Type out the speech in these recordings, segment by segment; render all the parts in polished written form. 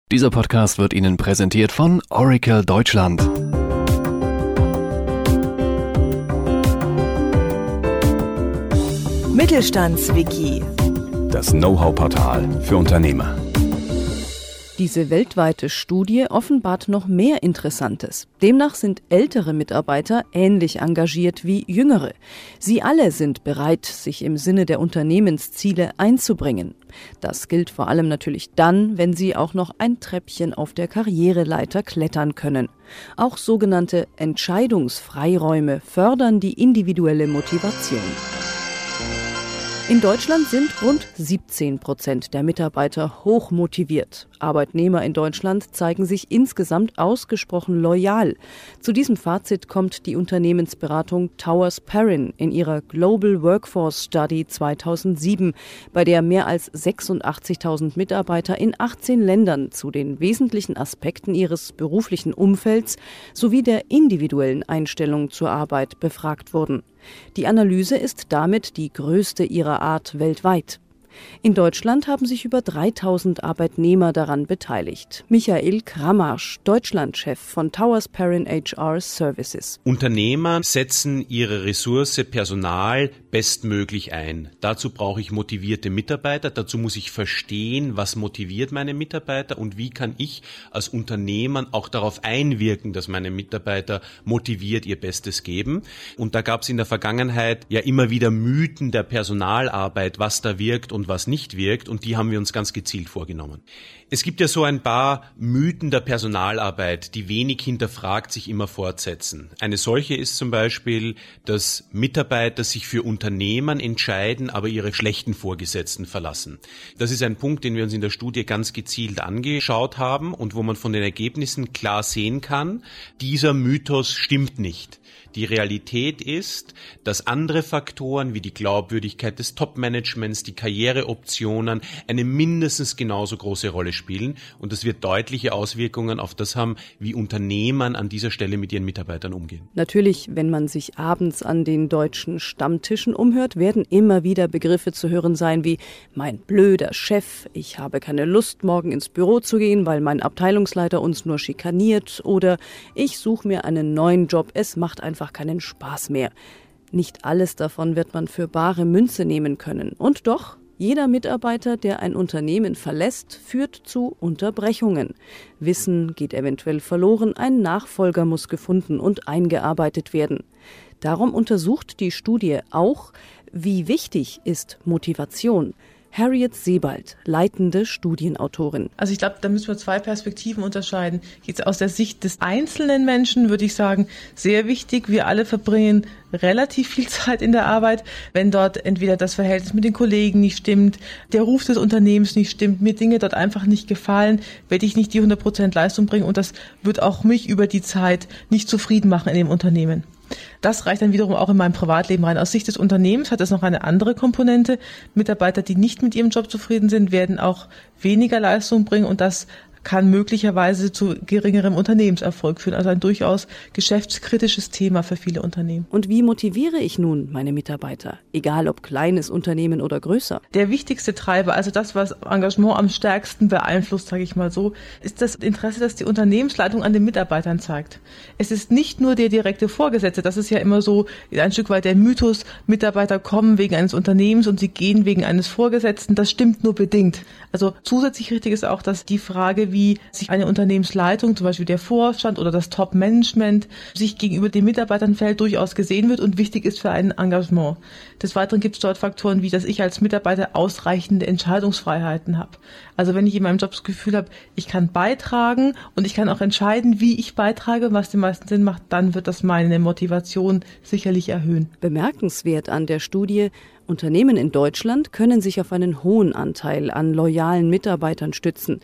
Dieser Podcast wird Ihnen präsentiert von Oracle Deutschland. Mittelstandswiki. Das Know-how-Portal für Unternehmer. Diese weltweite Studie offenbart noch mehr Interessantes. Demnach sind ältere Mitarbeiter ähnlich engagiert wie jüngere. Sie alle sind bereit, sich im Sinne der Unternehmensziele einzubringen. Das gilt vor allem natürlich dann, wenn sie auch noch ein Treppchen auf der Karriereleiter klettern können. Auch sogenannte Entscheidungsfreiräume fördern die individuelle Motivation. In Deutschland sind rund 17% der Mitarbeiter hochmotiviert. Arbeitnehmer in Deutschland zeigen sich insgesamt ausgesprochen loyal. Zu diesem Fazit kommt die Unternehmensberatung Towers Perrin in ihrer Global Workforce Study 2007, bei der mehr als 86.000 Mitarbeiter in 18 Ländern zu den wesentlichen Aspekten ihres beruflichen Umfelds sowie der individuellen Einstellung zur Arbeit befragt wurden. Die Analyse ist damit die größte ihrer Art weltweit. In Deutschland haben sich über 3.000 Arbeitnehmer daran beteiligt. Michael Krammarsch, Deutschlandchef von Towers Perrin HR Services. Unternehmer setzen ihre Ressource Personal bestmöglich ein. Dazu brauche ich motivierte Mitarbeiter. Dazu muss ich verstehen, was motiviert meine Mitarbeiter und wie kann ich als Unternehmer auch darauf einwirken, dass meine Mitarbeiter motiviert ihr Bestes geben. Und da gab es in der Vergangenheit ja immer wieder Mythen der Personalarbeit, was da wirkt und was nicht wirkt, und die haben wir uns ganz gezielt vorgenommen. Es gibt ja so ein paar Mythen der Personalarbeit, die wenig hinterfragt sich immer fortsetzen. Eine solche ist zum Beispiel, dass Mitarbeiter sich für Unternehmen entscheiden, aber ihre schlechten Vorgesetzten verlassen. Das ist ein Punkt, den wir uns in der Studie ganz gezielt angeschaut haben und wo man von den Ergebnissen klar sehen kann, dieser Mythos stimmt nicht. Die Realität ist, dass andere Faktoren wie die Glaubwürdigkeit des Top-Managements, die Karriereoptionen eine mindestens genauso große Rolle spielen, und das wird deutliche Auswirkungen auf das haben, wie Unternehmen an dieser Stelle mit ihren Mitarbeitern umgehen. Natürlich, wenn man sich abends an den deutschen Stammtischen umhört, werden immer wieder Begriffe zu hören sein wie mein blöder Chef, ich habe keine Lust, morgen ins Büro zu gehen, weil mein Abteilungsleiter uns nur schikaniert, oder ich suche mir einen neuen Job, es macht einfach keinen Spaß mehr. Nicht alles davon wird man für bare Münze nehmen können. Und doch, jeder Mitarbeiter, der ein Unternehmen verlässt, führt zu Unterbrechungen. Wissen geht eventuell verloren, ein Nachfolger muss gefunden und eingearbeitet werden. Darum untersucht die Studie auch, wie wichtig ist Motivation. Harriet Sebald, leitende Studienautorin. Also ich glaube, da müssen wir zwei Perspektiven unterscheiden. Jetzt aus der Sicht des einzelnen Menschen würde ich sagen, sehr wichtig. Wir alle verbringen relativ viel Zeit in der Arbeit. Wenn dort entweder das Verhältnis mit den Kollegen nicht stimmt, der Ruf des Unternehmens nicht stimmt, mir Dinge dort einfach nicht gefallen, werde ich nicht die 100% Leistung bringen, und das wird auch mich über die Zeit nicht zufrieden machen in dem Unternehmen. Das reicht dann wiederum auch in meinem Privatleben rein. Aus Sicht des Unternehmens hat es noch eine andere Komponente. Mitarbeiter, die nicht mit ihrem Job zufrieden sind, werden auch weniger Leistung bringen, und das kann möglicherweise zu geringerem Unternehmenserfolg führen. Also ein durchaus geschäftskritisches Thema für viele Unternehmen. Und wie motiviere ich nun meine Mitarbeiter? Egal ob kleines Unternehmen oder größer. Der wichtigste Treiber, also das, was Engagement am stärksten beeinflusst, sage ich mal so, ist das Interesse, das die Unternehmensleitung an den Mitarbeitern zeigt. Es ist nicht nur der direkte Vorgesetzte, das ist ja immer so ein Stück weit der Mythos, Mitarbeiter kommen wegen eines Unternehmens und sie gehen wegen eines Vorgesetzten. Das stimmt nur bedingt. Also zusätzlich richtig ist auch, dass die Frage, wie sich eine Unternehmensleitung, zum Beispiel der Vorstand oder das Top-Management, sich gegenüber den Mitarbeitern verhält, durchaus gesehen wird und wichtig ist für ein Engagement. Des Weiteren gibt es dort Faktoren wie, dass ich als Mitarbeiter ausreichende Entscheidungsfreiheiten habe. Also wenn ich in meinem Job das Gefühl habe, ich kann beitragen und ich kann auch entscheiden, wie ich beitrage, was den meisten Sinn macht, dann wird das meine Motivation sicherlich erhöhen. Bemerkenswert an der Studie: Unternehmen in Deutschland können sich auf einen hohen Anteil an loyalen Mitarbeitern stützen.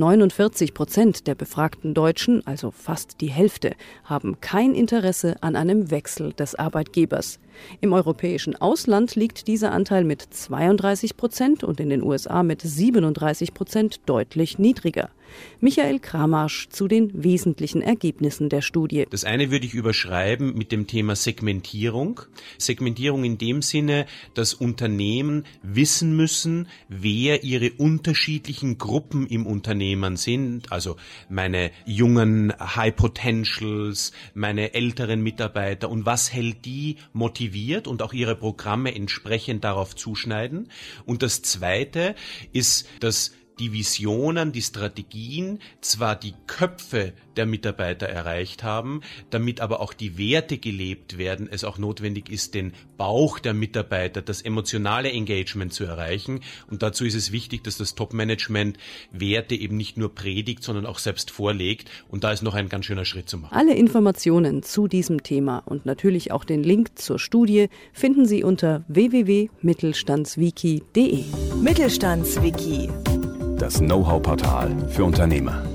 49% der befragten Deutschen, also fast die Hälfte, haben kein Interesse an einem Wechsel des Arbeitgebers. Im europäischen Ausland liegt dieser Anteil mit 32% und in den USA mit 37% deutlich niedriger. Michael Kramarsch zu den wesentlichen Ergebnissen der Studie. Das eine würde ich überschreiben mit dem Thema Segmentierung. Segmentierung in dem Sinne, dass Unternehmen wissen müssen, wer ihre unterschiedlichen Gruppen im Unternehmen sind. Also meine jungen High Potentials, meine älteren Mitarbeiter und was hält die motiviert und auch ihre Programme entsprechend darauf zuschneiden. Und das zweite ist, dass die Visionen, die Strategien zwar die Köpfe der Mitarbeiter erreicht haben, damit aber auch die Werte gelebt werden, es auch notwendig ist, den Bauch der Mitarbeiter, das emotionale Engagement zu erreichen. Und dazu ist es wichtig, dass das Top-Management Werte eben nicht nur predigt, sondern auch selbst vorlegt. Und da ist noch ein ganz schöner Schritt zu machen. Alle Informationen zu diesem Thema und natürlich auch den Link zur Studie finden Sie unter www.mittelstandswiki.de. Mittelstandswiki. Das Know-how-Portal für Unternehmer.